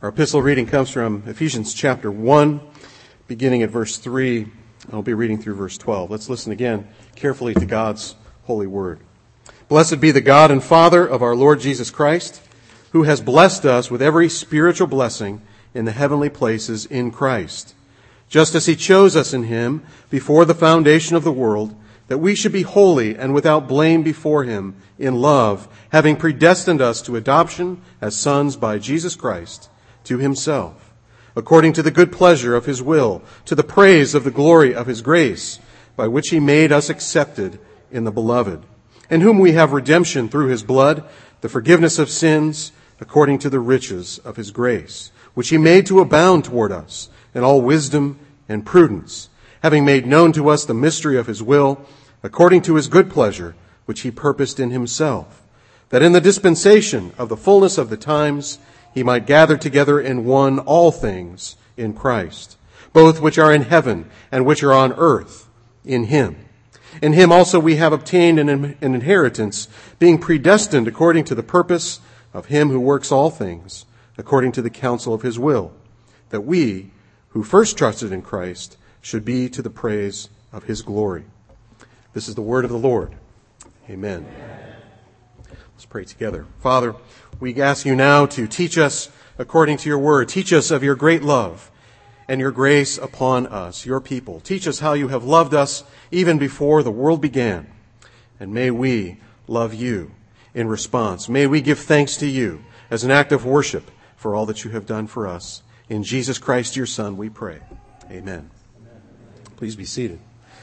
Our epistle reading comes from Ephesians chapter 1, beginning at verse 3. I'll be reading through verse 12. Let's listen again carefully to God's holy word. Blessed be the God and Father of our Lord Jesus Christ, who has blessed us with every spiritual blessing in the heavenly places in Christ, just as he chose us in him before the foundation of the world, that we should be holy and without blame before him in love, having predestined us to adoption as sons by Jesus Christ to himself, according to the good pleasure of his will, to the praise of the glory of his grace, by which he made us accepted in the beloved, in whom we have redemption through his blood, the forgiveness of sins, according to the riches of his grace, which he made to abound toward us in all wisdom and prudence, having made known to us the mystery of his will, according to his good pleasure, which he purposed in himself, that in the dispensation of the fullness of the times he might gather together in one all things in Christ, both which are in heaven and which are on earth, in him. In him also we have obtained an inheritance, being predestined according to the purpose of him who works all things, according to the counsel of his will, that we, who first trusted in Christ, should be to the praise of his glory. This is the word of the Lord. Amen. Let's pray together. Father, we ask you now to teach us according to your word. Teach us of your great love and your grace upon us, your people. Teach us how you have loved us even before the world began. And may we love you in response. May we give thanks to you as an act of worship for all that you have done for us. In Jesus Christ, your Son, we pray. Amen. Please be seated.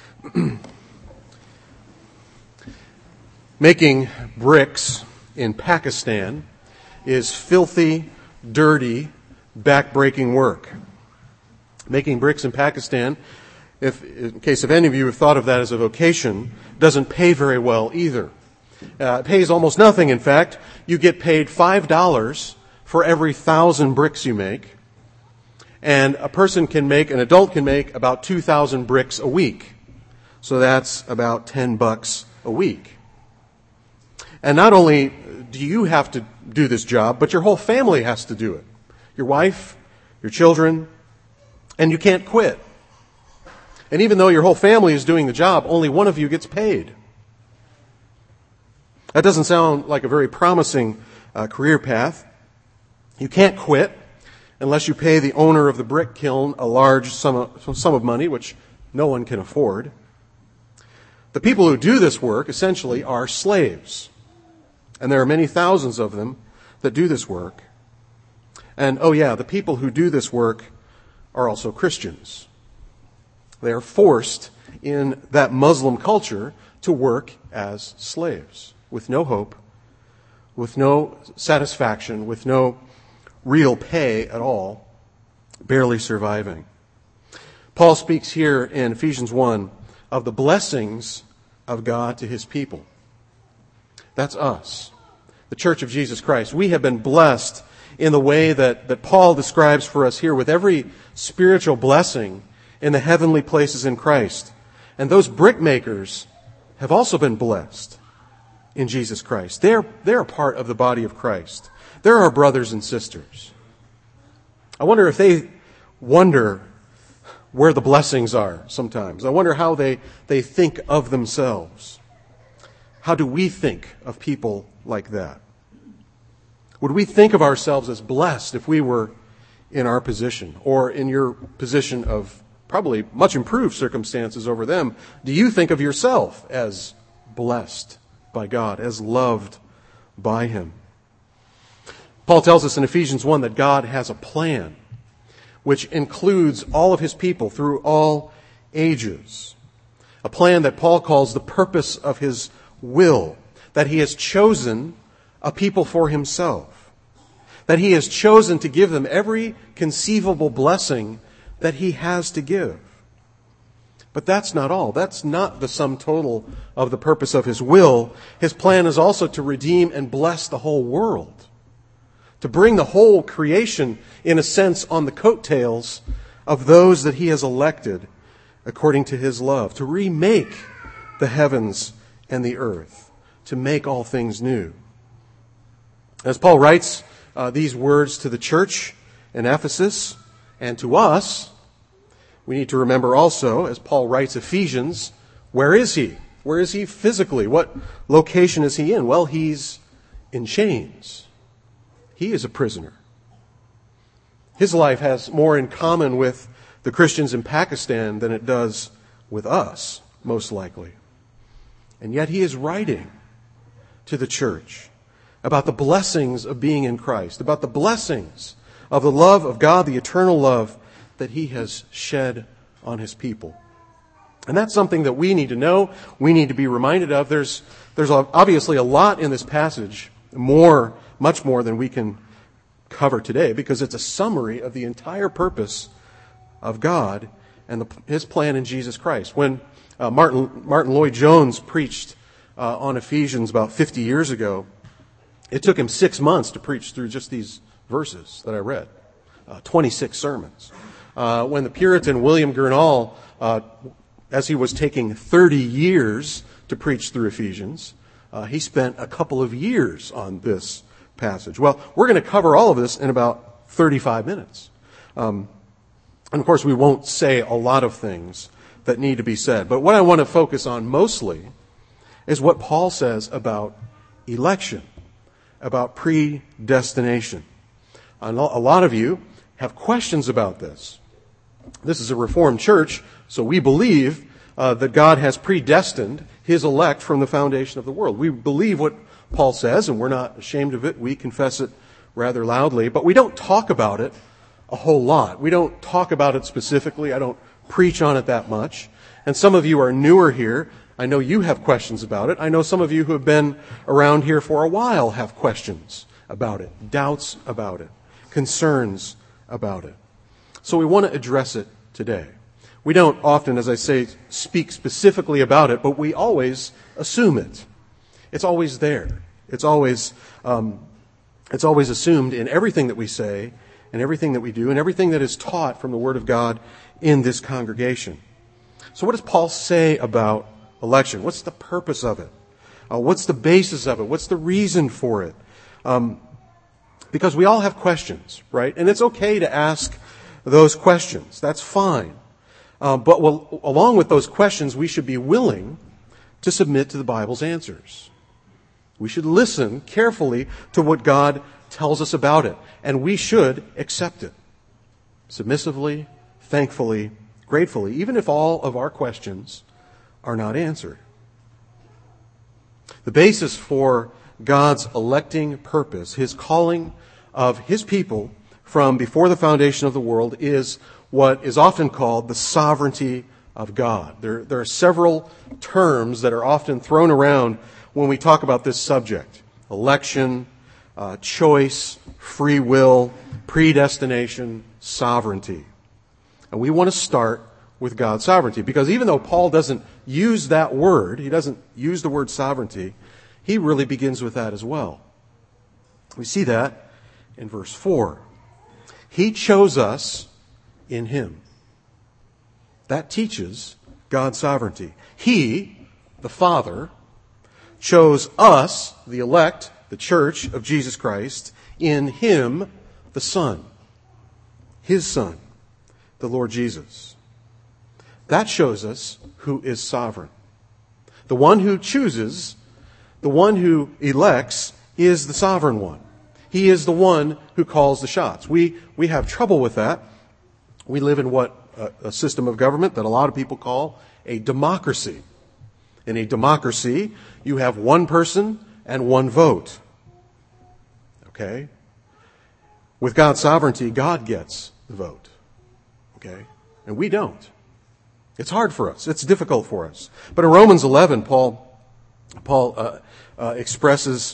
Making bricks in Pakistan is filthy, dirty, back-breaking work. Making bricks in Pakistan, in case of any of you have thought of that as a vocation, doesn't pay very well either. It pays almost nothing, in fact. You get paid $5 for every 1,000 bricks you make. And an adult can make about 2,000 bricks a week. So that's about $10 a week. And not only do you have to do this job, but your whole family has to do it. Your wife, your children, and you can't quit. And even though your whole family is doing the job, only one of you gets paid. That doesn't sound like a very promising career path. You can't quit unless you pay the owner of the brick kiln a large sum of money, which no one can afford. The people who do this work essentially are slaves. And there are many thousands of them that do this work. And, the people who do this work are also Christians. They are forced in that Muslim culture to work as slaves with no hope, with no satisfaction, with no real pay at all, barely surviving. Paul speaks here in Ephesians 1 of the blessings of God to his people. That's us, the Church of Jesus Christ. We have been blessed in the way that Paul describes for us here with every spiritual blessing in the heavenly places in Christ. And those brickmakers have also been blessed in Jesus Christ. They're a part of the body of Christ. They're our brothers and sisters. I wonder if they wonder where the blessings are sometimes. I wonder how they think of themselves. How do we think of people like that? Would we think of ourselves as blessed if we were in our position or in your position of probably much improved circumstances over them? Do you think of yourself as blessed by God, as loved by him? Paul tells us in Ephesians 1 that God has a plan which includes all of his people through all ages. A plan that Paul calls the purpose of his will, that he has chosen a people for himself, that he has chosen to give them every conceivable blessing that he has to give. But that's not all. That's not the sum total of the purpose of his will. His plan is also to redeem and bless the whole world, to bring the whole creation, in a sense, on the coattails of those that he has elected according to his love, to remake the heavens and the earth, to make all things new. As Paul writes these words to the church in Ephesus. And to us, we need to remember also, as Paul writes Ephesians, where is he? Where is he physically? What location is he in? Well, he's in chains. He is a prisoner. His life has more in common with the Christians in Pakistan than it does with us, most likely. And yet he is writing to the church about the blessings of being in Christ, about the blessings of the love of God, the eternal love that he has shed on his people. And that's something that we need to know, we need to be reminded of. There's obviously a lot in this passage, much more than we can cover today, because it's a summary of the entire purpose of God and his plan in Jesus Christ. When Martin Lloyd-Jones preached on Ephesians about 50 years ago, it took him 6 months to preach through just these verses that I read, 26 sermons. When the Puritan William Gurnall, as he was taking 30 years to preach through Ephesians, he spent a couple of years on this passage. Well, we're going to cover all of this in about 35 minutes. And of course, we won't say a lot of things that need to be said. But what I want to focus on mostly is what Paul says about election, about predestination. A lot of you have questions about this. This is a Reformed church, so we believe that God has predestined his elect from the foundation of the world. We believe what Paul says, and we're not ashamed of it. We confess it rather loudly, but we don't talk about it a whole lot. We don't talk about it specifically. I don't preach on it that much. And some of you are newer here. I know you have questions about it. I know some of you who have been around here for a while have questions about it, doubts about it, concerns about it. So we want to address it today. We don't often, as I say, speak specifically about it, but we always assume it. It's always there. It's always assumed in everything that we say and everything that we do and everything that is taught from the Word of God in this congregation. So what does Paul say about election? What's the purpose of it? What's the basis of it? What's the reason for it? Because we all have questions, right? And it's okay to ask those questions. That's fine. But along with those questions, we should be willing to submit to the Bible's answers. We should listen carefully to what God tells us about it. And we should accept it. Submissively, thankfully, gratefully, even if all of our questions are not answered. The basis for God's electing purpose, his calling of his people from before the foundation of the world, is what is often called the sovereignty of God. There are several terms that are often thrown around when we talk about this subject: election, choice, free will, predestination, sovereignty. And we want to start with God's sovereignty, because even though Paul doesn't use that word, he doesn't use the word sovereignty, he really begins with that as well. We see that in verse 4. He chose us in him. That teaches God's sovereignty. He, the Father, chose us, the elect, the church of Jesus Christ, in him, the Son, his Son, the Lord Jesus. That shows us who is sovereign. The one who chooses, the one who elects, is the sovereign one. He is the one who calls the shots. We have trouble with that. We live in a system of government that a lot of people call a democracy. In a democracy, you have one person and one vote. Okay? With God's sovereignty, God gets the vote. Okay? And we don't. It's hard for us. It's difficult for us. But in Romans 11, Paul expresses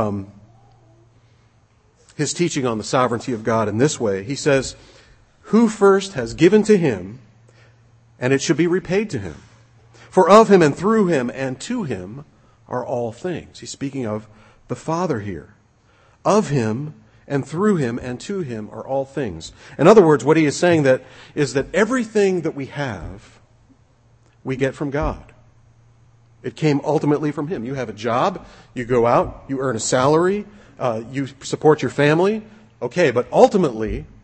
his teaching on the sovereignty of God in this way. He says, "Who first has given to him, and it should be repaid to him. For of him and through him and to him are all things." He's speaking of the Father here. Of him and through him and to him are all things. In other words, what he is saying is that everything that we have, we get from God. It came ultimately from him. You have a job, you go out, you earn a salary, you support your family. Okay, but ultimately,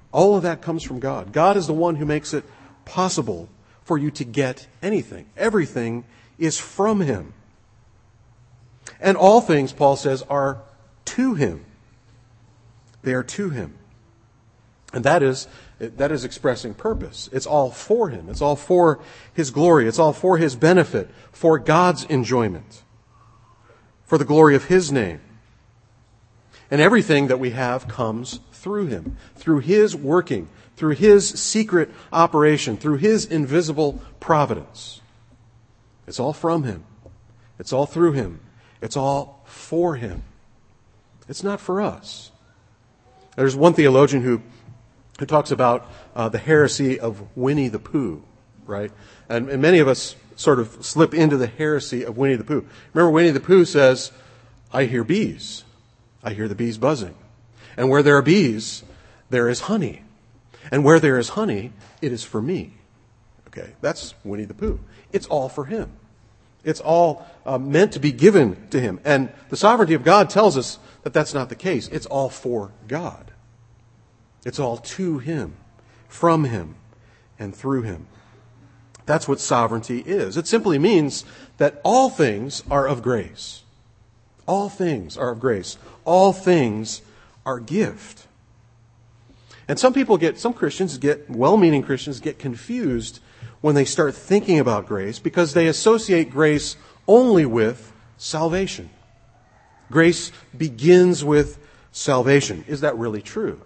All of that comes from God. God is the one who makes it possible for you to get anything. Everything is from Him. And all things, Paul says, are to Him. They are to Him. And that is expressing purpose. It's all for Him. It's all for His glory. It's all for His benefit, for God's enjoyment, for the glory of His name. And everything that we have comes through Him, through His working, through His secret operation, through His invisible providence. It's all from Him. It's all through Him. It's all for Him. It's not for us. There's one theologian who talks about the heresy of Winnie the Pooh, right? And many of us sort of slip into the heresy of Winnie the Pooh. Remember, Winnie the Pooh says, I hear bees. I hear the bees buzzing. And where there are bees, there is honey. And where there is honey, it is for me. Okay, that's Winnie the Pooh. It's all for Him. It's all meant to be given to Him. And the sovereignty of God tells us that that's not the case. It's all for God. It's all to Him, from Him, and through Him. That's what sovereignty is. It simply means that all things are of grace. All things are of grace. All things are gift. And some Christians well-meaning Christians get confused when they start thinking about grace because they associate grace only with salvation. Grace begins with salvation. Is that really true?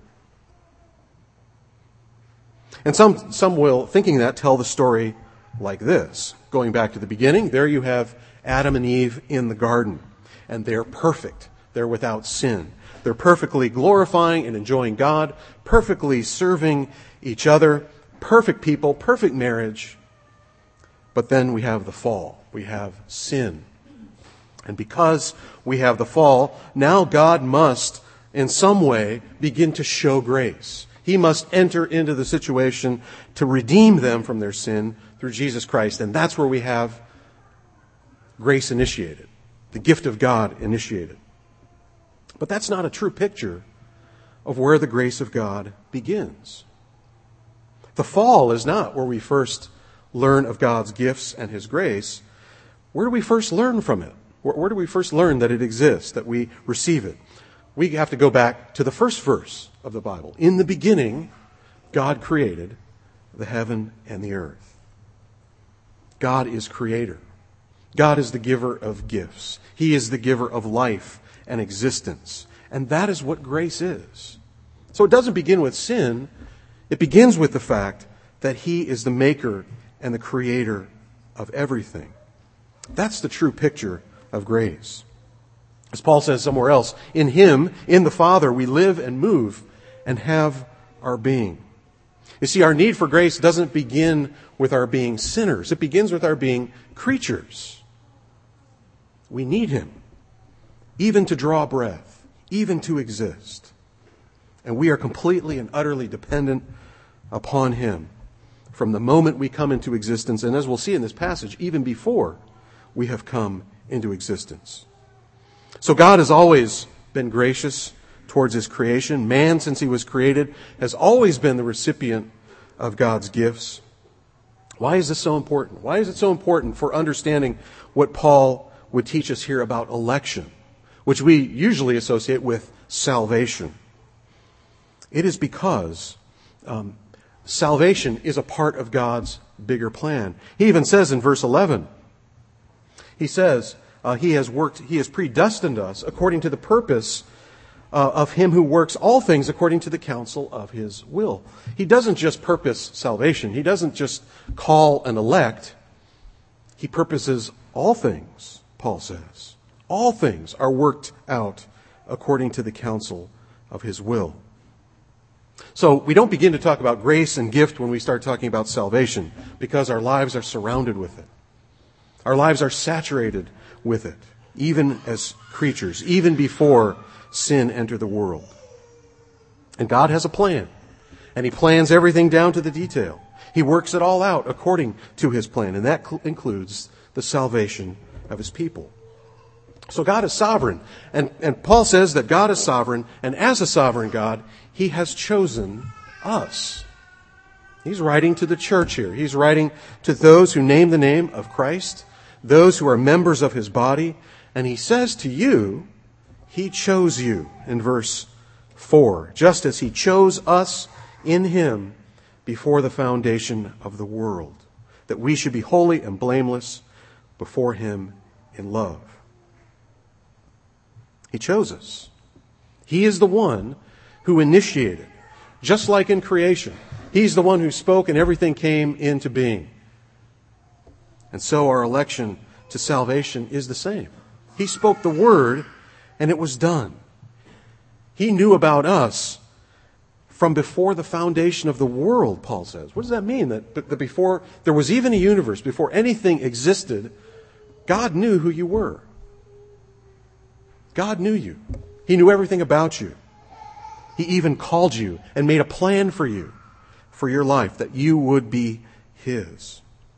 And some will, thinking that, tell the story like this. Going back to the beginning, there you have Adam and Eve in the garden. And they're perfect. They're without sin. They're perfectly glorifying and enjoying God, perfectly serving each other, perfect people, perfect marriage. But then we have the fall. We have sin. And because we have the fall, now God must, in some way, begin to show grace. He must enter into the situation to redeem them from their sin through Jesus Christ. And that's where we have grace initiated, the gift of God initiated. But that's not a true picture of where the grace of God begins. The fall is not where we first learn of God's gifts and His grace. Where do we first learn from it? Where do we first learn that it exists, that we receive it? We have to go back to the first verse of the Bible. In the beginning, God created the heaven and the earth. God is creator. God is the giver of gifts. He is the giver of life and existence. And that is what grace is. So it doesn't begin with sin. It begins with the fact that He is the maker and the creator of everything. That's the true picture of grace. As Paul says somewhere else, in Him, in the Father, we live and move and have our being. You see, our need for grace doesn't begin with our being sinners. It begins with our being creatures. We need Him, even to draw breath, even to exist. And we are completely and utterly dependent upon Him from the moment we come into existence, and as we'll see in this passage, even before we have come into existence. So God has always been gracious towards His creation. Man, since he was created, has always been the recipient of God's gifts. Why is this so important? Why is it so important for understanding what Paul would teach us here about election, which we usually associate with salvation? It is because salvation is a part of God's bigger plan. He even says in verse 11, he says, He has predestined us according to the purpose of Him who works all things according to the counsel of His will. He doesn't just purpose salvation. He doesn't just call and elect. He purposes all things, Paul says. All things are worked out according to the counsel of His will. So we don't begin to talk about grace and gift when we start talking about salvation, because our lives are surrounded with it. Our lives are saturated with it, even as creatures, even before sin entered the world. And God has a plan, and He plans everything down to the detail. He works it all out according to His plan, and that includes the salvation of His people. So God is sovereign, and Paul says that God is sovereign, and as a sovereign God, He has chosen us. He's writing to the church here. He's writing to those who name the name of Christ, those who are members of his body. And he says to you, he chose you in verse 4, just as he chose us in him before the foundation of the world, that we should be holy and blameless before him in love. He chose us. He is the one who initiated, just like in creation. He's the one who spoke and everything came into being. And so our election to salvation is the same. He spoke the word and it was done. He knew about us from before the foundation of the world, Paul says. What does that mean? That before there was even a universe, before anything existed, God knew who you were. God knew you. He knew everything about you. He even called you and made a plan for you, for your life, that you would be his.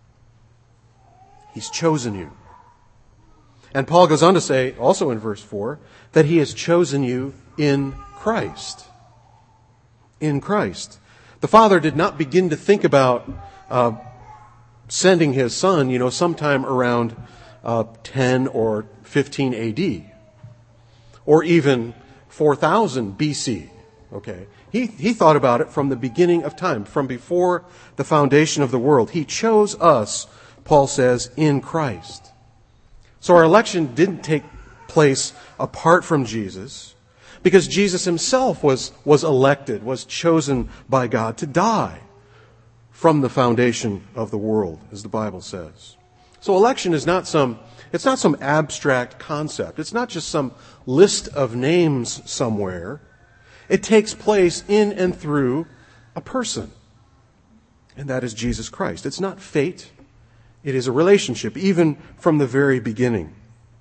He's chosen you. And Paul goes on to say, also in verse 4, that he has chosen you in Christ. In Christ. The Father did not begin to think about sending his Son, sometime around 10 or 15 AD. Or even 4000 BC. Okay. He thought about it from the beginning of time, from before the foundation of the world. He chose us, Paul says, in Christ. So our election didn't take place apart from Jesus, because Jesus himself was elected, was chosen by God to die from the foundation of the world, as the Bible says. So election is not some abstract concept. It's not just some list of names somewhere. It takes place in and through a person, and that is Jesus Christ. It's not fate. It is a relationship, even from the very beginning.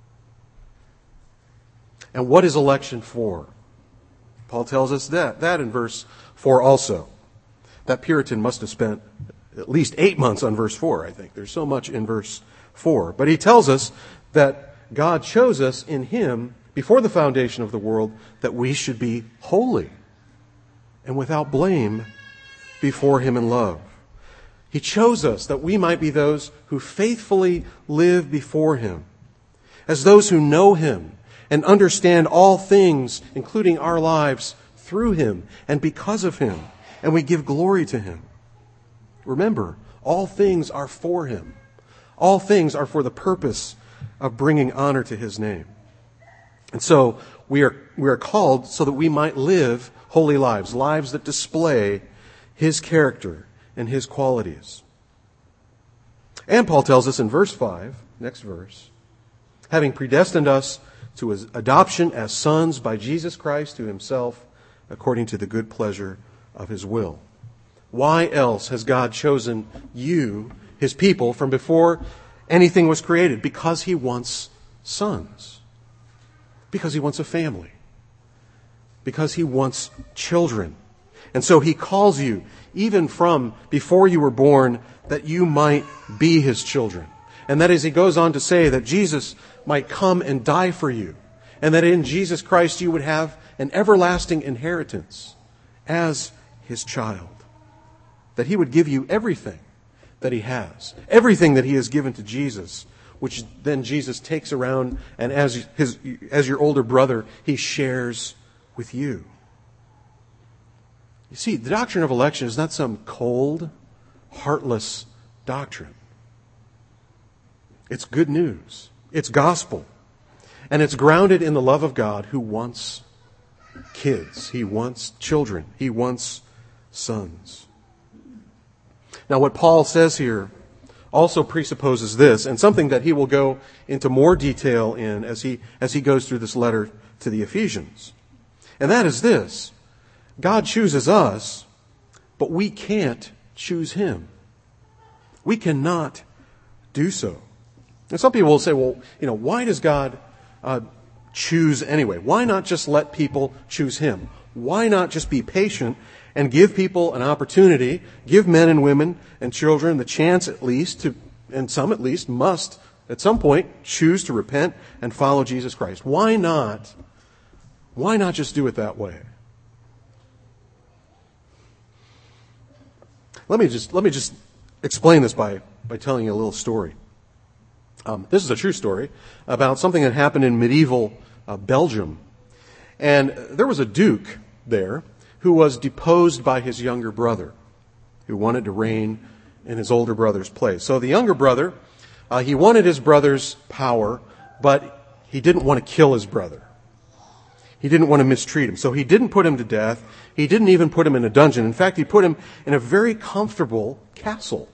And what is election for? Paul tells us that in verse 4 also. That Puritan must have spent at least 8 months on verse 4, I think. There's so much in verse 4. But he tells us that God chose us in him before the foundation of the world, that we should be holy and without blame before him in love. He chose us that we might be those who faithfully live before him, as those who know him and understand all things, including our lives, through him and because of him, and we give glory to him. Remember, all things are for him. All things are for the purpose of bringing honor to his name. And so we are called so that we might live holy lives, lives that display his character and his qualities. And Paul tells us in verse 5, next verse, having predestined us to his adoption as sons by Jesus Christ to himself, according to the good pleasure of his will. Why else has God chosen you, his people, from before anything was created? Because he wants sons. Because he wants a family. Because he wants children. And so he calls you, even from before you were born, that you might be his children. And that is, he goes on to say that Jesus might come and die for you. And that in Jesus Christ you would have an everlasting inheritance as his child. That he would give you everything that he has. Everything that he has given to Jesus, which then Jesus takes around and as your older brother, he shares with you. You see, the doctrine of election is not some cold, heartless doctrine. It's good news. It's gospel. And it's grounded in the love of God, who wants kids. He wants children. He wants sons. Now, what Paul says here also presupposes this, and something that he will go into more detail in as he goes through this letter to the Ephesians. And that is this: God chooses us, but we can't choose him. We cannot do so. And some people will say, well, why does God choose anyway? Why not just let people choose him? Why not just be patient and give people an opportunity, give men and women and children the chance at least to, and some at least must at some point choose to repent and follow Jesus Christ? Why not? Why not just do it that way? Let me just explain this by telling you a little story. This is a true story about something that happened in medieval Belgium. And there was a duke there who was deposed by his younger brother, who wanted to reign in his older brother's place. So the younger brother, he wanted his brother's power, but he didn't want to kill his brother. He didn't want to mistreat him. So he didn't put him to death. He didn't even put him in a dungeon. In fact, he put him in a very comfortable castle.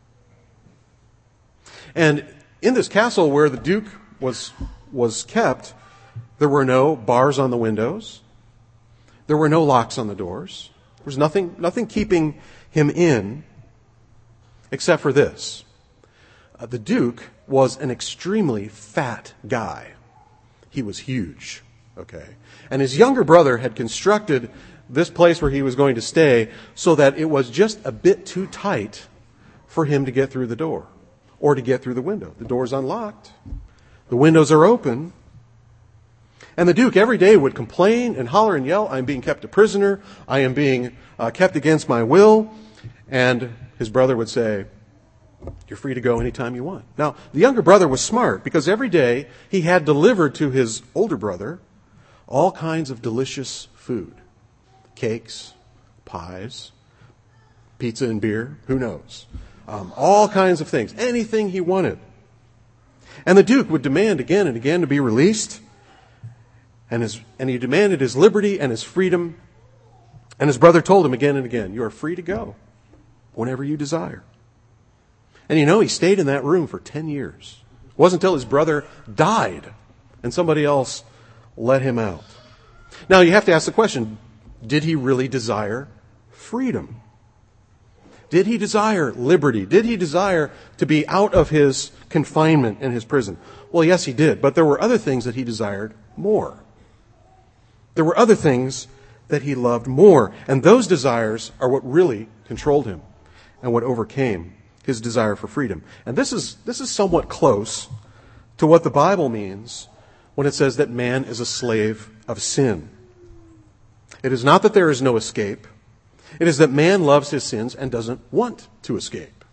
And in this castle where the duke was kept, there were no bars on the windows. There were no locks on the doors. There was nothing keeping him in except for this. The duke was an extremely fat guy. He was huge. Okay. And his younger brother had constructed this place where he was going to stay so that it was just a bit too tight for him to get through the door or to get through the window. The door's unlocked. The windows are open. And the duke every day would complain and holler and yell, "I'm being kept a prisoner. I am being kept against my will." And his brother would say, "You're free to go anytime you want." Now, the younger brother was smart because every day he had delivered to his older brother all kinds of delicious food. Cakes, pies, pizza and beer, who knows? All kinds of things, anything he wanted. And the duke would demand again and again to be released. And he demanded his liberty and his freedom. And his brother told him again and again, "You are free to go whenever you desire." And he stayed in that room for 10 years. It wasn't until his brother died and somebody else let him out. Now you have to ask the question, did he really desire freedom? Did he desire liberty? Did he desire to be out of his confinement in his prison? Well, yes, he did. But there were other things that he desired more. There were other things that he loved more. And those desires are what really controlled him and what overcame his desire for freedom. And this is somewhat close to what the Bible means when it says that man is a slave of sin. It is not that there is no escape. It is that man loves his sins and doesn't want to escape.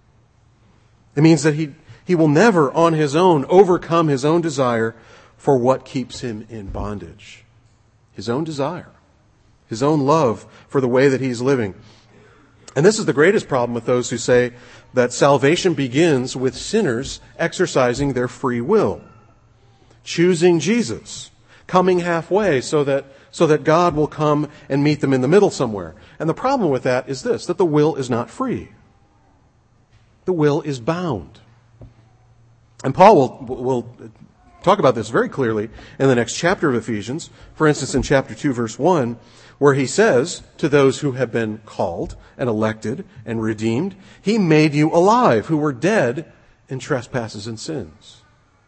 It means that he will never on his own overcome his own desire for what keeps him in bondage. His own desire. His own love for the way that he's living. And this is the greatest problem with those who say that salvation begins with sinners exercising their free will. Choosing Jesus. Coming halfway so that God will come and meet them in the middle somewhere. And the problem with that is this, that the will is not free. The will is bound. And Paul will talk about this very clearly in the next chapter of Ephesians. For instance, in chapter 2, verse 1, where he says to those who have been called and elected and redeemed, He made you alive who were dead in trespasses and sins.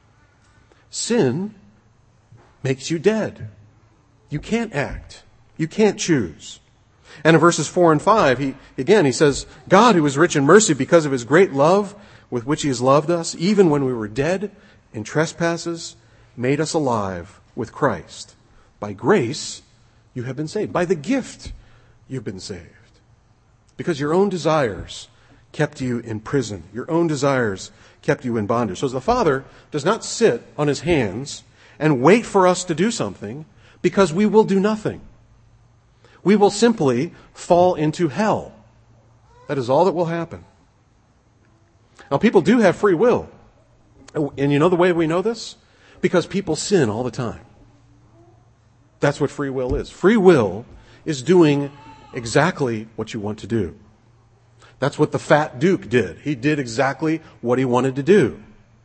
Sin makes you dead. You can't act. You can't choose. And in verses 4 and 5, he says, God, who is rich in mercy because of His great love with which He has loved us, even when we were dead in trespasses, made us alive with Christ. By grace, you have been saved. By the gift, you've been saved. Because your own desires kept you in prison. Your own desires kept you in bondage. So the Father does not sit on His hands and wait for us to do something, because we will do nothing. We will simply fall into hell. That is all that will happen. Now, people do have free will. And you know the way we know this? Because people sin all the time. That's what free will is. Free will is doing exactly what you want to do. That's what the fat duke did. He did exactly what he wanted to do.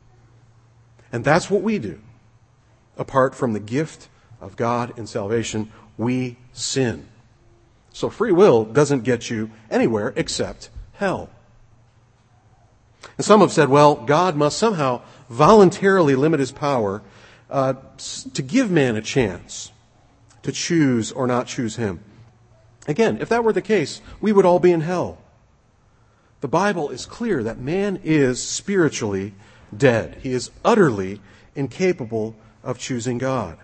And that's what we do. Apart from the gift of God in salvation, we sin. So free will doesn't get you anywhere except hell. And some have said, well, God must somehow voluntarily limit His power to give man a chance to choose or not choose Him. Again, if that were the case, we would all be in hell. The Bible is clear that man is spiritually dead. He is utterly incapable of choosing God.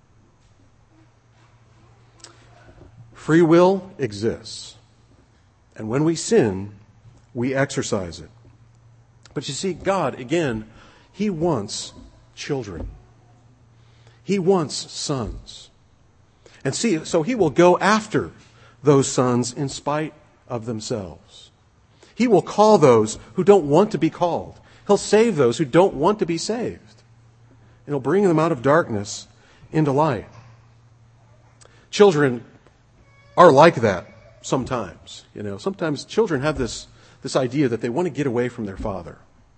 Free will exists. And when we sin, we exercise it. But you see, God, again, He wants children. He wants sons. And see, so He will go after those sons in spite of themselves. He will call those who don't want to be called. He'll save those who don't want to be saved. And He'll bring them out of darkness into light. Children are like that sometimes. Sometimes children have this idea that they want to get away from their father.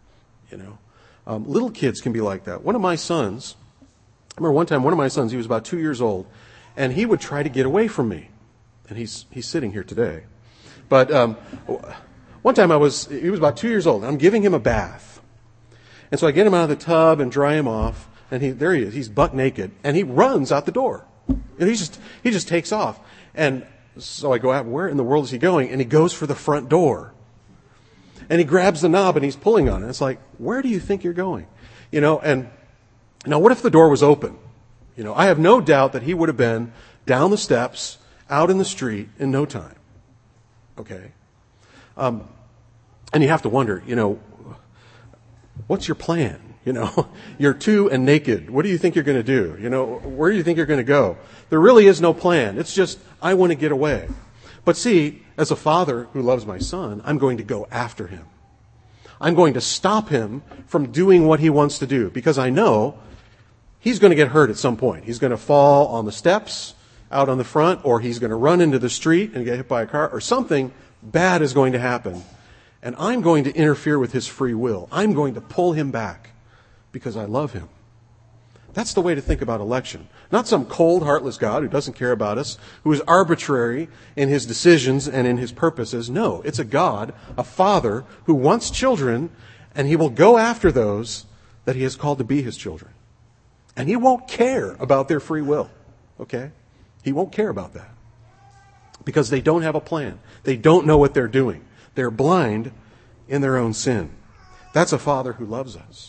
Little kids can be like that. One of my sons, I remember one time one of my sons, he was about 2 years old, and he would try to get away from me. And he's sitting here today. But one time he was about 2 years old, and I'm giving him a bath. And so I get him out of the tub and dry him off, and there he is. He's buck naked, and he runs out the door. And he just takes off. And so I go out, where in the world is he going? And he goes for the front door. And he grabs the knob and he's pulling on it. It's like, where do you think you're going? And now what if the door was open? I have no doubt that he would have been down the steps, out in the street in no time. Okay? And you have to wonder, what's your plan? You're two and naked. What do you think you're going to do? Where do you think you're going to go? There really is no plan. It's just, I want to get away. But see, as a father who loves my son, I'm going to go after him. I'm going to stop him from doing what he wants to do because I know he's going to get hurt at some point. He's going to fall on the steps out on the front, or he's going to run into the street and get hit by a car, or something bad is going to happen. And I'm going to interfere with his free will. I'm going to pull him back because I love him. That's the way to think about election. Not some cold, heartless God who doesn't care about us, who is arbitrary in his decisions and in his purposes. No, it's a God, a father, who wants children, and he will go after those that he has called to be his children. And he won't care about their free will. Okay? He won't care about that. Because they don't have a plan. They don't know what they're doing. They're blind in their own sin. That's a father who loves us.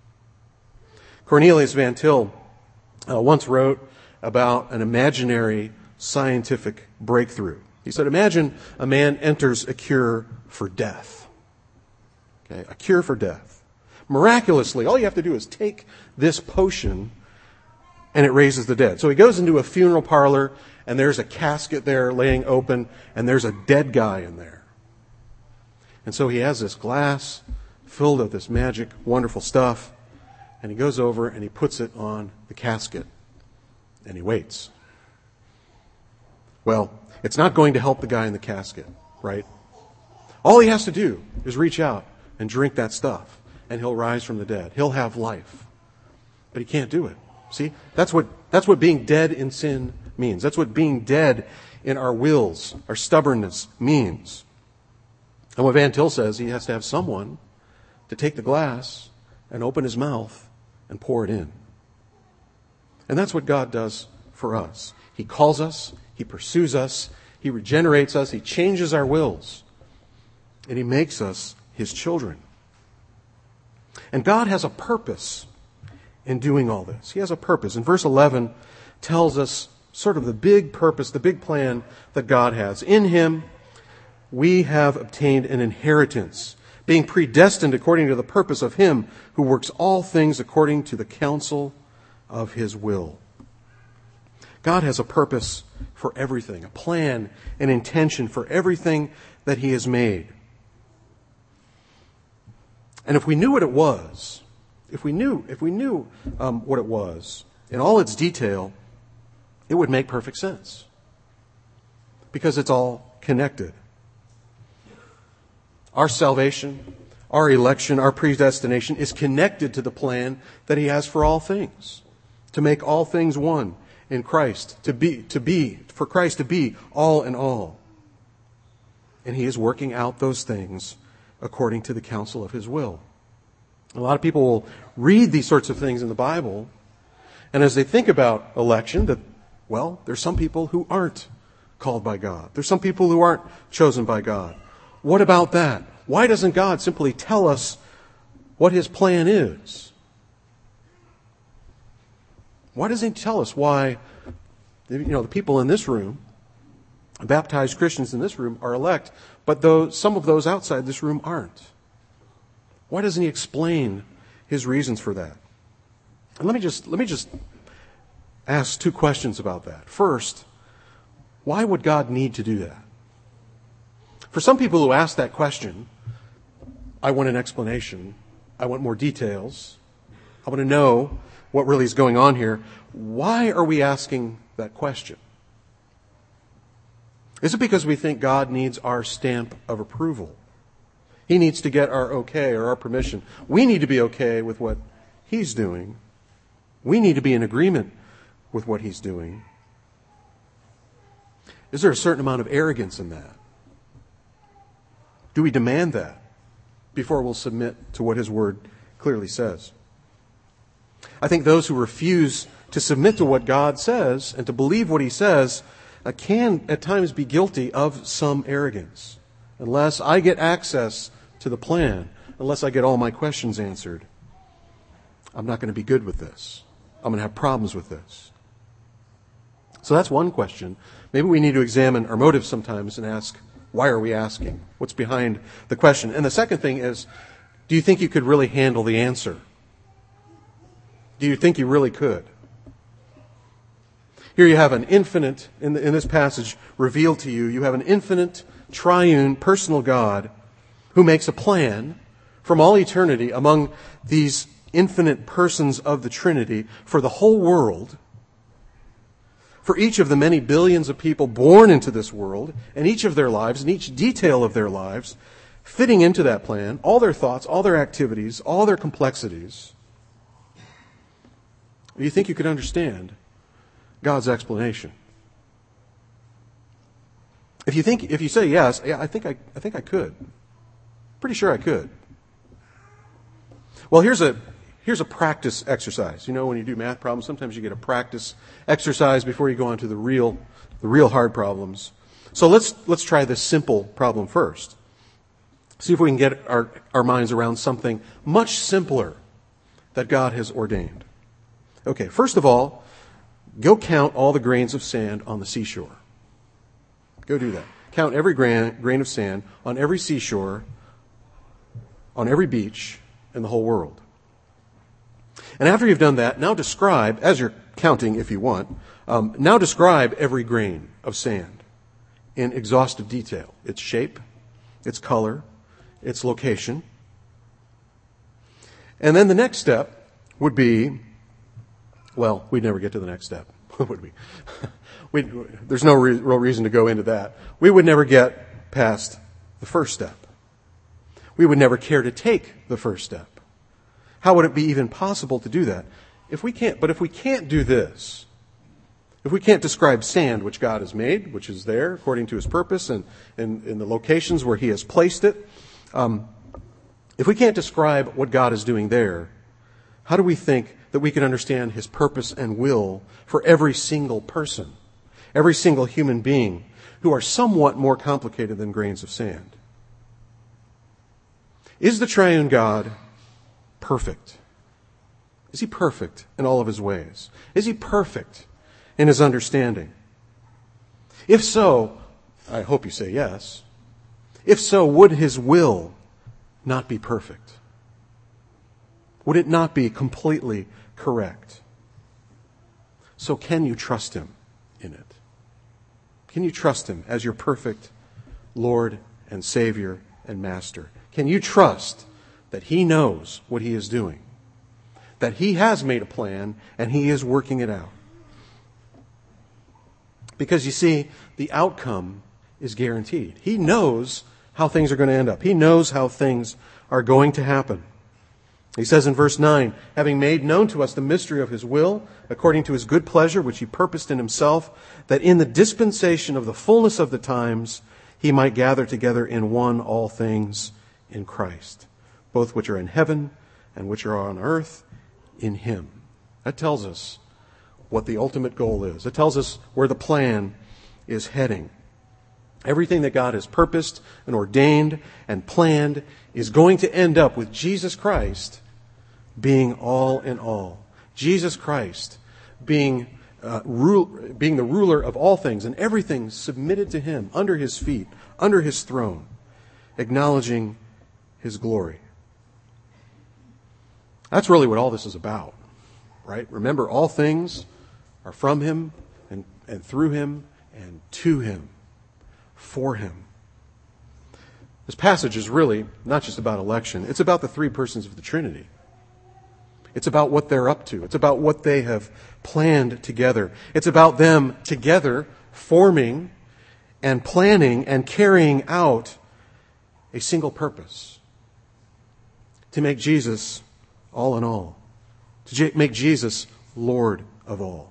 Cornelius Van Til once wrote about an imaginary scientific breakthrough. He said, imagine a man enters a cure for death. Okay, a cure for death. Miraculously, all you have to do is take this potion and it raises the dead. So he goes into a funeral parlor and there's a casket there laying open and there's a dead guy in there. And so he has this glass filled with this magic, wonderful stuff. And he goes over and he puts it on the casket. And he waits. Well, it's not going to help the guy in the casket, right? All he has to do is reach out and drink that stuff. And he'll rise from the dead. He'll have life. But he can't do it. See? That's what being dead in sin means. That's what being dead in our wills, our stubbornness means. And what Van Til says, he has to have someone to take the glass and open his mouth and pour it in. And that's what God does for us. He calls us, He pursues us, He regenerates us, He changes our wills, and He makes us His children. And God has a purpose in doing all this. He has a purpose. And verse 11 tells us sort of the big purpose, the big plan that God has. In Him, we have obtained an inheritance, being predestined according to the purpose of Him who works all things according to the counsel of His will. God has a purpose for everything, a plan, an intention for everything that He has made. And if we knew what it was, if we knew what it was in all its detail, it would make perfect sense. Because it's all connected. Our salvation, our election, our predestination is connected to the plan that He has for all things. To make all things one in Christ. For Christ to be all in all. And He is working out those things according to the counsel of His will. A lot of people will read these sorts of things in the Bible, and as they think about election, there's some people who aren't called by God. There's some people who aren't chosen by God. What about that? Why doesn't God simply tell us what His plan is? Why doesn't He tell us why, the people in this room Baptized Christians in this room are elect, but though some of those outside this room aren't. Why doesn't he explain his reasons for that? And let me just ask two questions about that. First, why would God need to do that? For some people who ask that question, I want an explanation. I want more details. I want to know what really is going on here. Why are we asking that question? Is it because we think God needs our stamp of approval? He needs to get our okay or our permission. We need to be okay with what He's doing. We need to be in agreement with what He's doing. Is there a certain amount of arrogance in that? Do we demand that before we'll submit to what His Word clearly says? I think those who refuse to submit to what God says and to believe what He says can at times be guilty of some arrogance. Unless I get access to the plan, unless I get all my questions answered, I'm not going to be good with this. I'm going to have problems with this. So that's one question. Maybe we need to examine our motives sometimes and ask, why are we asking? What's behind the question? And the second thing is, do you think you could really handle the answer? Do you think you really could? Here you have an infinite, in this passage revealed to you, you have an infinite, triune, personal God who makes a plan from all eternity among these infinite persons of the Trinity for the whole world, for each of the many billions of people born into this world, and each of their lives, and each detail of their lives, fitting into that plan, all their thoughts, all their activities, all their complexities. Do you think you could understand God's explanation? If you say yes, yeah, I think I could. Pretty sure I could. Well, here's a practice exercise. You know, when you do math problems, sometimes you get a practice exercise before you go on to the real hard problems. So let's try this simple problem first. See if we can get our minds around something much simpler that God has ordained. Okay, first of all, go count all the grains of sand on the seashore. Go do that. Count every grain of sand on every seashore, on every beach in the whole world. And after you've done that, now describe, as you're counting if you want, now describe every grain of sand in exhaustive detail. Its shape, its color, its location. And then the next step would be, well, we'd never get to the next step, would we? There's no real reason to go into that. We would never get past the first step. We would never care to take the first step. How would it be even possible to do that? If we can't do this, if we can't describe sand which God has made, which is there according to His purpose and in the locations where He has placed it, if we can't describe what God is doing there, how do we think that we can understand His purpose and will for every single person, every single human being who are somewhat more complicated than grains of sand? Is the triune God perfect? Is He perfect in all of His ways? Is He perfect in His understanding? If so, I hope you say yes. If so, would His will not be perfect? Would it not be completely correct? So can you trust Him in it? Can you trust Him as your perfect Lord and Savior and Master? Can you trust that He knows what He is doing? That He has made a plan and He is working it out? Because you see, the outcome is guaranteed. He knows how things are going to end up. He knows how things are going to happen. He says in verse 9, having made known to us the mystery of His will, according to His good pleasure, which He purposed in Himself, that in the dispensation of the fullness of the times He might gather together in one all things in Christ, both which are in heaven and which are on earth in Him. That tells us what the ultimate goal is. It tells us where the plan is heading. Everything that God has purposed and ordained and planned is going to end up with Jesus Christ being all in all. Jesus Christ being being the ruler of all things, and everything submitted to him, under his feet, under his throne, acknowledging his glory. That's really what all this is about, right? Remember, all things are from him, and through him, and to him, for him. This passage is really not just about election. It's about the three persons of the Trinity. It's about what they're up to. It's about what they have planned together. It's about them together forming and planning and carrying out a single purpose: to make Jesus all in all, to make Jesus Lord of all.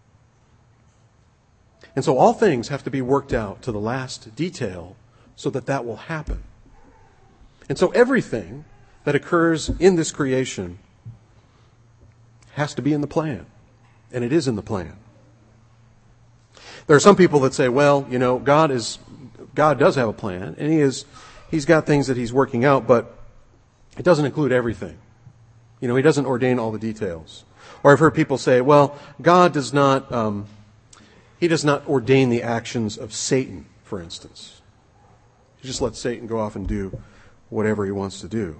And so all things have to be worked out to the last detail so that that will happen. And so everything that occurs in this creation has to be in the plan. And it is in the plan. There are some people that say, well, God does have a plan, and He's got things that He's working out, but it doesn't include everything. He doesn't ordain all the details. Or I've heard people say, well, God does not ordain the actions of Satan, for instance. He just lets Satan go off and do whatever he wants to do.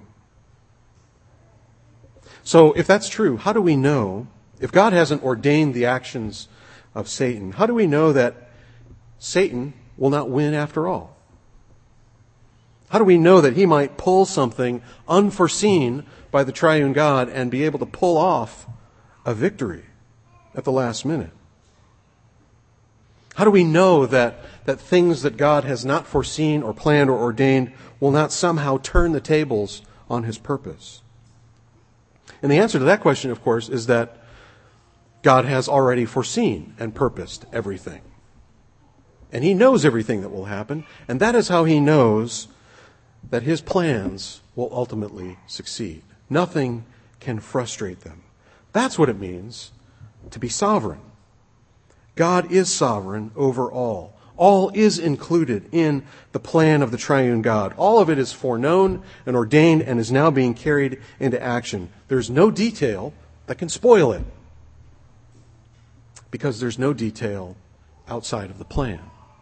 So if that's true, how do we know, if God hasn't ordained the actions of Satan, how do we know that Satan will not win after all? How do we know that he might pull something unforeseen by the triune God and be able to pull off a victory at the last minute? How do we know that things that God has not foreseen or planned or ordained will not somehow turn the tables on His purpose? And the answer to that question, of course, is that God has already foreseen and purposed everything. And He knows everything that will happen, and that is how He knows that His plans will ultimately succeed. Nothing can frustrate them. That's what it means to be sovereign. God is sovereign over all. All is included in the plan of the triune God. All of it is foreknown and ordained and is now being carried into action. There's no detail that can spoil it, because there's no detail outside of the plan.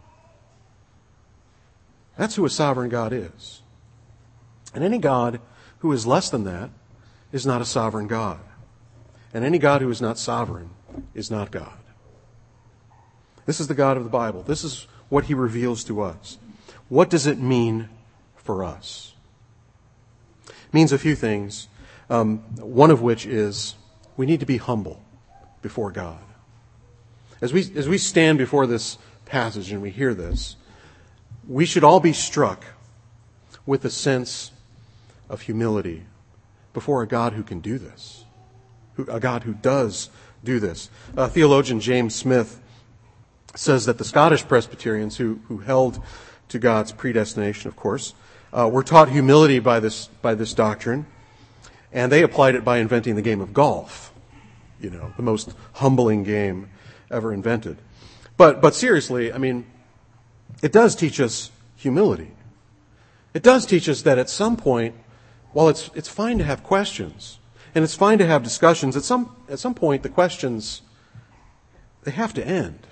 That's who a sovereign God is. And any God who is less than that is not a sovereign God. And any God who is not sovereign is not God. This is the God of the Bible. This is what He reveals to us. What does it mean for us? It means a few things, one of which is we need to be humble before God. As we stand before this passage and we hear this, we should all be struck with a sense of humility before a God who can do this, a God who does do this. Theologian James Smith says that the Scottish Presbyterians, who held to God's predestination, of course, were taught humility by this doctrine, and they applied it by inventing the game of golf, the most humbling game ever invented. But seriously, it does teach us humility. It does teach us that at some point, while it's fine to have questions, and it's fine to have discussions, at some point the questions, they have to end.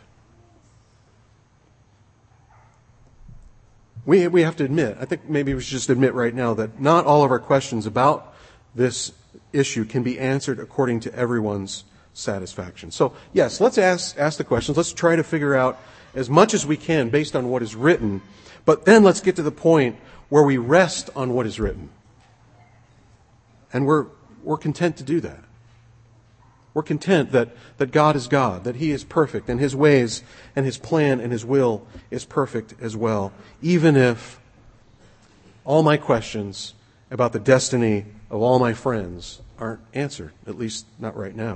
We have to admit, I think maybe we should just admit right now that not all of our questions about this issue can be answered according to everyone's satisfaction. So yes, let's ask the questions. Let's try to figure out as much as we can based on what is written, but then let's get to the point where we rest on what is written. And we're content to do that. We're content that God is God, that He is perfect, and His ways and His plan and His will is perfect as well, even if all my questions about the destiny of all my friends aren't answered, at least not right now.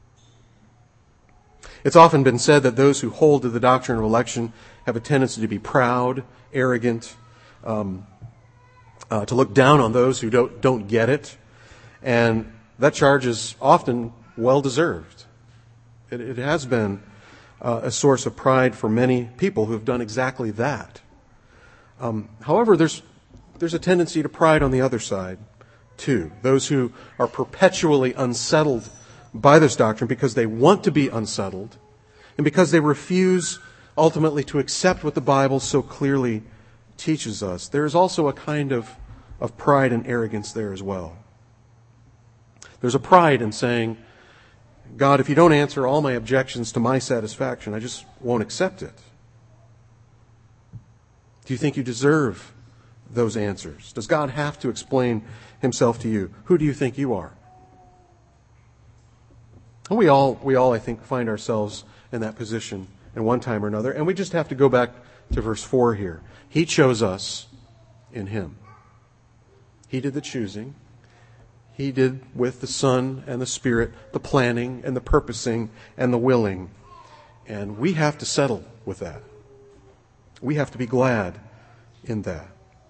It's often been said that those who hold to the doctrine of election have a tendency to be proud, arrogant, to look down on those who don't get it, and that charge is often well-deserved. It has been a source of pride for many people who have done exactly that. However, there's a tendency to pride on the other side, too. Those who are perpetually unsettled by this doctrine because they want to be unsettled, and because they refuse ultimately to accept what the Bible so clearly teaches us, there is also a kind of pride and arrogance there as well. There's a pride in saying, God, if you don't answer all my objections to my satisfaction, I just won't accept it. Do you think you deserve those answers? Does God have to explain himself to you? Who do you think you are? And we all, I think, find ourselves in that position in one time or another. And we just have to go back to verse 4 here. He chose us in him. He did the choosing. He did with the Son and the Spirit the planning and the purposing and the willing. And we have to settle with that. We have to be glad in that.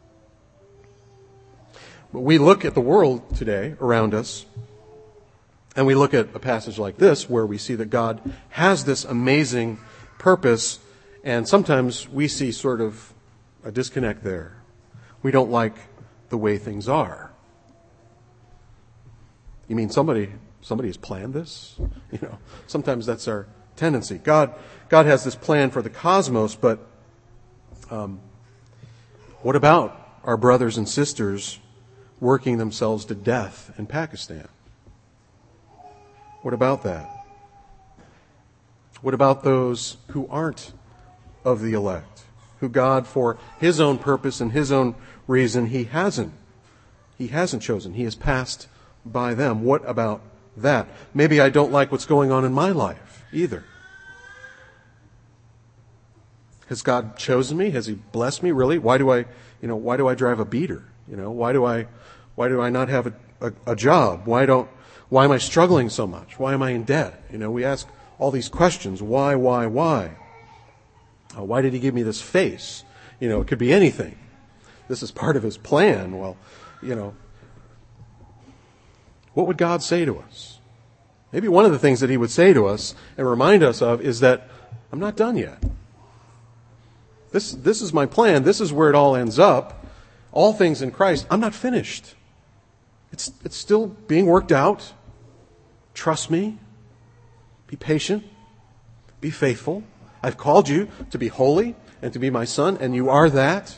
But we look at the world today around us, and we look at a passage like this where we see that God has this amazing purpose, and sometimes we see sort of a disconnect there. We don't like the way things are. You mean somebody has planned this? Sometimes that's our tendency. God has this plan for the cosmos, but what about our brothers and sisters working themselves to death in Pakistan? What about that? What about those who aren't of the elect, who God, for his own purpose and his own reason, he hasn't chosen. He has passed by them. What about that? Maybe I don't like what's going on in my life either. Has God chosen me? Has he blessed me? Really? Why do I drive a beater? Why do I not have a job? Why am I struggling so much? Why am I in debt? We ask all these questions. Why? Why did he give me this face? It could be anything. This is part of his plan. Well, what would God say to us? Maybe one of the things that he would say to us and remind us of is that I'm not done yet. This is my plan. This is where it all ends up. All things in Christ. I'm not finished. It's still being worked out. Trust me. Be patient. Be faithful. I've called you to be holy and to be my son, and you are that.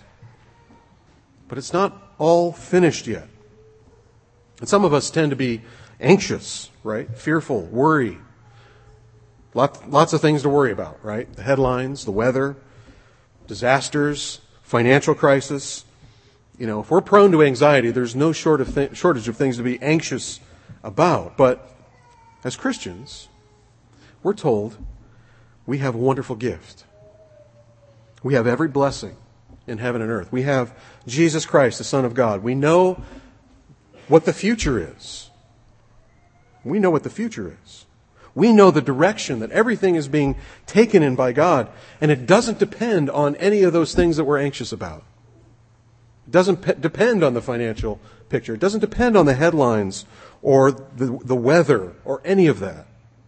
But it's not all finished yet. And some of us tend to be anxious, right? Fearful, worry. Lots of things to worry about, right? The headlines, the weather, disasters, financial crisis. If we're prone to anxiety, there's no shortage of things to be anxious about. But as Christians, we're told we have a wonderful gift. We have every blessing in heaven and earth. We have Jesus Christ, the Son of God. We know what the future is. We know what the future is. We know the direction that everything is being taken in by God, and it doesn't depend on any of those things that we're anxious about. It doesn't depend on the financial picture. It doesn't depend on the headlines or the weather or any of that.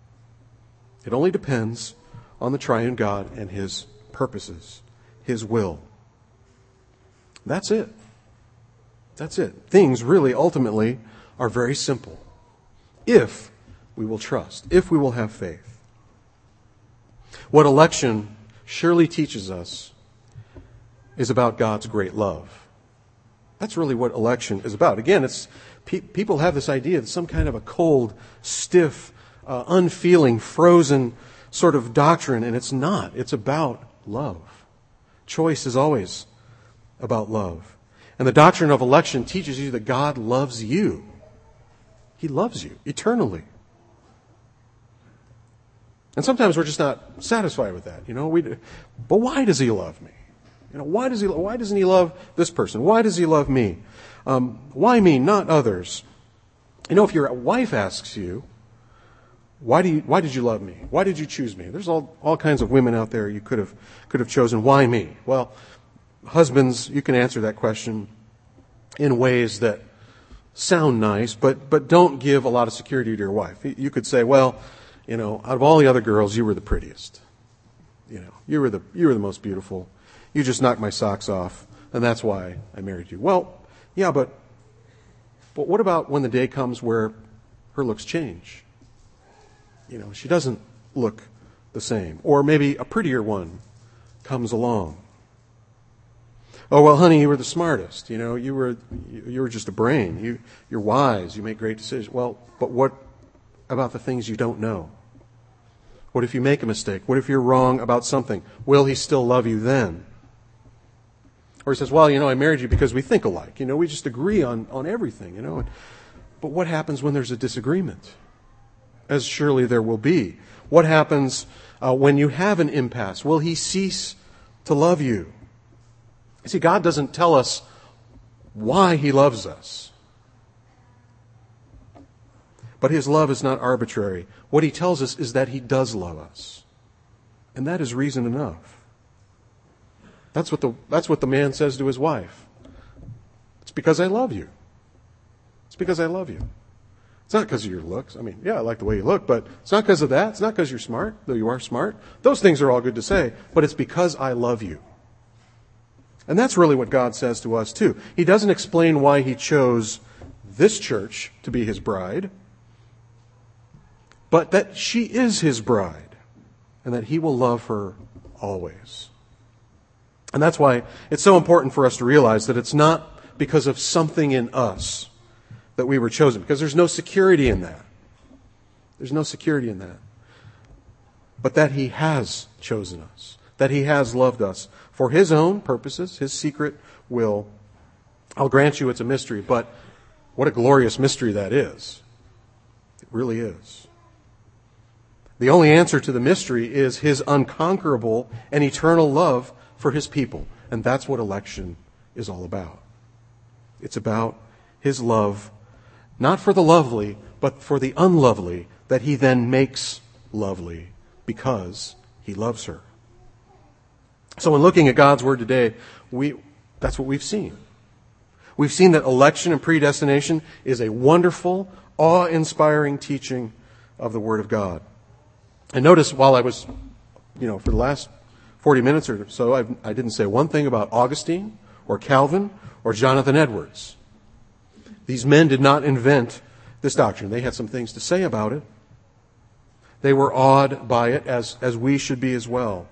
It only depends on the triune God and his purposes, his will. That's it. That's it. Things really ultimately are very simple if we will trust, if we will have faith. What election surely teaches us is about God's great love. That's really what election is about. Again, people have this idea that some kind of a cold, stiff, unfeeling, frozen sort of doctrine, and it's not. It's about love. Choice is always about love. And the doctrine of election teaches you that God loves you. He loves you eternally. And sometimes we're just not satisfied with that. But why does he love me? Why doesn't he love this person? Why does he love me? Why me, not others? If your wife asks you, why did you love me? Why did you choose me? There's all kinds of women out there you could have chosen. Why me? Well, husbands, you can answer that question in ways that sound nice, but don't give a lot of security to your wife. You could say, well, out of all the other girls, you were the prettiest. You were the most beautiful. You just knocked my socks off, and that's why I married you. Well, yeah, but what about when the day comes where her looks change? She doesn't look the same. Or maybe a prettier one comes along. Oh, well, honey, you were the smartest. You were just a brain. You're wise. You make great decisions. Well, but what about the things you don't know? What if you make a mistake? What if you're wrong about something? Will he still love you then? Or he says, well, I married you because we think alike. We just agree on everything, But what happens when there's a disagreement? As surely there will be. What happens when you have an impasse? Will he cease to love you? You see, God doesn't tell us why he loves us. But his love is not arbitrary. What he tells us is that he does love us. And that is reason enough. That's what the man says to his wife. It's because I love you. It's because I love you. It's not because of your looks. I like the way you look, but it's not because of that. It's not because you're smart, though you are smart. Those things are all good to say, but it's because I love you. And that's really what God says to us, too. He doesn't explain why he chose this church to be his bride, but that she is his bride, and that he will love her always. And that's why it's so important for us to realize that it's not because of something in us that we were chosen, because there's no security in that. There's no security in that. But that he has chosen us, that he has loved us for his own purposes, his secret will. I'll grant you it's a mystery, but what a glorious mystery that is. It really is. The only answer to the mystery is his unconquerable and eternal love for his people. And that's what election is all about. It's about his love, not for the lovely, but for the unlovely, that he then makes lovely because he loves her. So in looking at God's Word today, that's what we've seen. We've seen that election and predestination is a wonderful, awe-inspiring teaching of the Word of God. And notice while I was, for the last 40 minutes or so, I didn't say one thing about Augustine or Calvin or Jonathan Edwards. These men did not invent this doctrine. They had some things to say about it. They were awed by it, as we should be as well.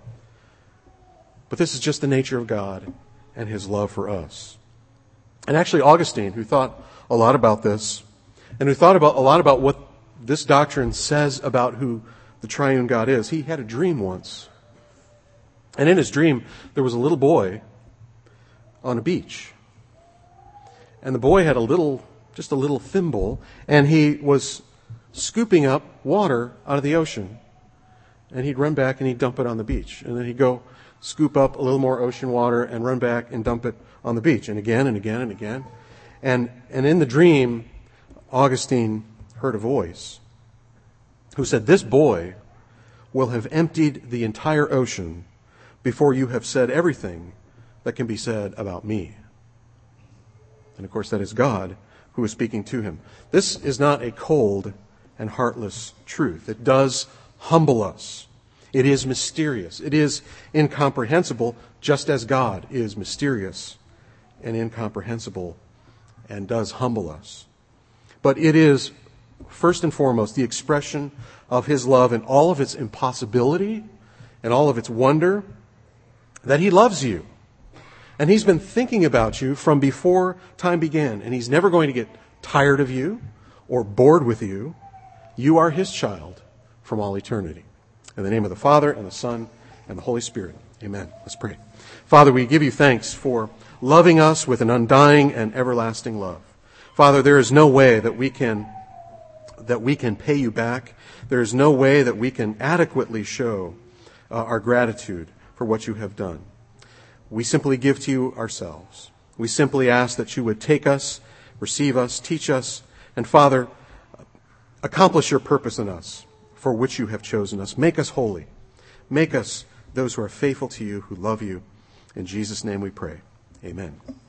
But this is just the nature of God and his love for us. And actually Augustine, who thought a lot about this, and who thought a lot about what this doctrine says about who the triune God is, he had a dream once. And in his dream, there was a little boy on a beach. And the boy had just a little thimble, and he was scooping up water out of the ocean. And he'd run back and he'd dump it on the beach. And then he'd go scoop up a little more ocean water and run back and dump it on the beach. And again and again and again. And in the dream, Augustine heard a voice who said, "This boy will have emptied the entire ocean before you have said everything that can be said about me." And of course, that is God who is speaking to him. This is not a cold and heartless truth. It does humble us. It is mysterious. It is incomprehensible, just as God is mysterious and incomprehensible and does humble us. But it is, first and foremost, the expression of his love in all of its impossibility and all of its wonder, that he loves you. And he's been thinking about you from before time began. And he's never going to get tired of you or bored with you. You are his child from all eternity. In the name of the Father, and the Son, and the Holy Spirit. Amen. Let's pray. Father, we give you thanks for loving us with an undying and everlasting love. Father, there is no way that we can pay you back. There is no way that we can adequately show our gratitude for what you have done. We simply give to you ourselves. We simply ask that you would take us, receive us, teach us, and Father, accomplish your purpose in us for which you have chosen us. Make us holy. Make us those who are faithful to you, who love you. In Jesus' name we pray. Amen.